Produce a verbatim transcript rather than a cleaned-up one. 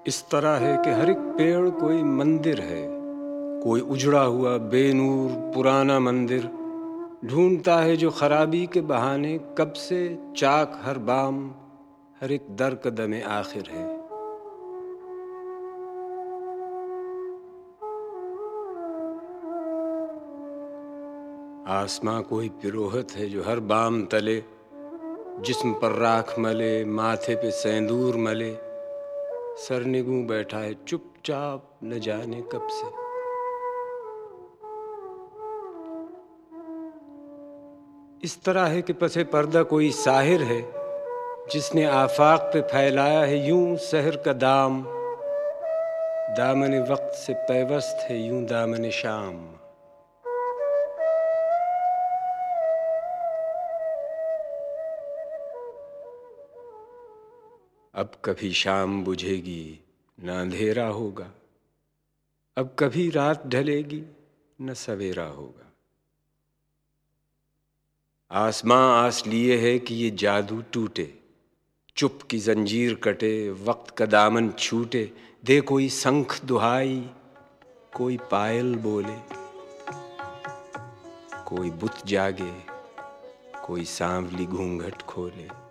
इस तरह है कि हर एक पेड़ कोई मंदिर है, कोई उजड़ा हुआ बेनूर पुराना मंदिर ढूंढता है जो खराबी के बहाने कब से चाक हर बाम हर एक दर कदम आखिर है। आसमां कोई पिरोहत है जो हर बाम तले जिस्म पर राख मले, माथे पे सेंदूर मले, सरनिगूं बैठा है चुपचाप न जाने कब से। इस तरह है कि पसे पर्दा कोई साहिर है जिसने आफाक पे फैलाया है यूं सहर का दाम, दामन वक्त से पैवस्त है यूं दामन शाम। अब कभी शाम बुझेगी न अंधेरा होगा, अब कभी रात ढलेगी न सवेरा होगा। आसमां आस लिए है कि ये जादू टूटे, चुप की जंजीर कटे, वक्त का दामन छूटे, दे कोई शंख दुहाई, कोई पायल बोले, कोई बुत जागे, कोई सांवली घूंघट खोले।